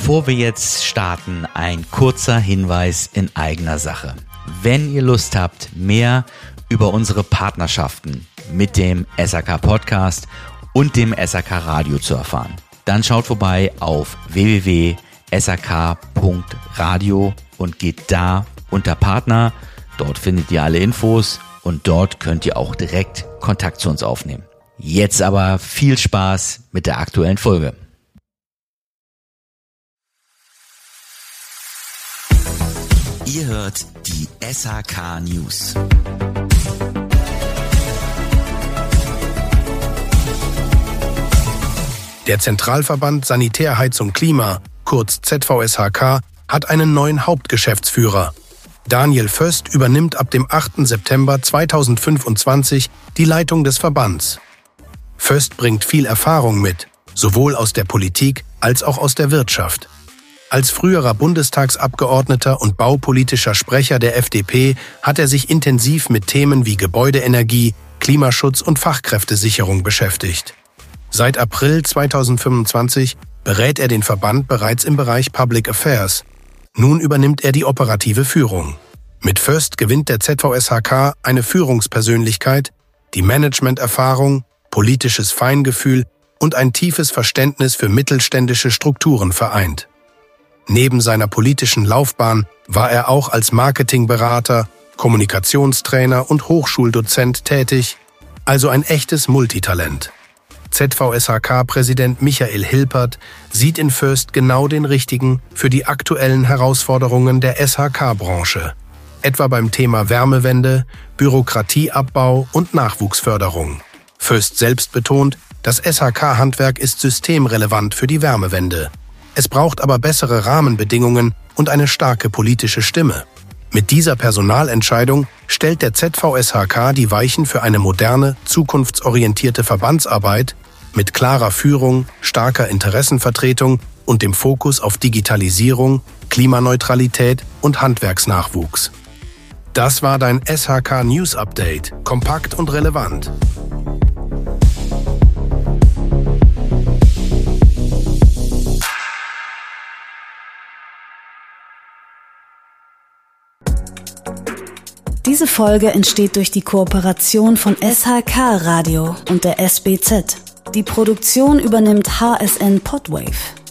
Bevor wir jetzt starten, ein kurzer Hinweis in eigener Sache. Wenn ihr Lust habt, mehr über unsere Partnerschaften mit dem SHK Podcast und dem SHK Radio zu erfahren, dann schaut vorbei auf www.shk.radio und geht da unter Partner. Dort findet ihr alle Infos und dort könnt ihr auch direkt Kontakt zu uns aufnehmen. Jetzt aber viel Spaß mit der aktuellen Folge. Ihr hört die SHK News. Der Zentralverband Sanitär, Heizung, Klima, kurz ZVSHK, hat einen neuen Hauptgeschäftsführer. Daniel Voest übernimmt ab dem 8. September 2025 die Leitung des Verbands. Voest bringt viel Erfahrung mit, sowohl aus der Politik als auch aus der Wirtschaft. Als früherer Bundestagsabgeordneter und baupolitischer Sprecher der FDP hat er sich intensiv mit Themen wie Gebäudeenergie, Klimaschutz und Fachkräftesicherung beschäftigt. Seit April 2025 berät er den Verband bereits im Bereich Public Affairs. Nun übernimmt er die operative Führung. Mit Voest gewinnt der ZVSHK eine Führungspersönlichkeit, die Managementerfahrung, politisches Feingefühl und ein tiefes Verständnis für mittelständische Strukturen vereint. Neben seiner politischen Laufbahn war er auch als Marketingberater, Kommunikationstrainer und Hochschuldozent tätig, also ein echtes Multitalent. ZVSHK-Präsident Michael Hilpert sieht in Voest genau den Richtigen für die aktuellen Herausforderungen der SHK-Branche, etwa beim Thema Wärmewende, Bürokratieabbau und Nachwuchsförderung. Voest selbst betont, das SHK-Handwerk ist systemrelevant für die Wärmewende. Es braucht aber bessere Rahmenbedingungen und eine starke politische Stimme. Mit dieser Personalentscheidung stellt der ZVSHK die Weichen für eine moderne, zukunftsorientierte Verbandsarbeit mit klarer Führung, starker Interessenvertretung und dem Fokus auf Digitalisierung, Klimaneutralität und Handwerksnachwuchs. Das war dein SHK News Update, kompakt und relevant. Diese Folge entsteht durch die Kooperation von SHK Radio und der SBZ. Die Produktion übernimmt HSN Podwave.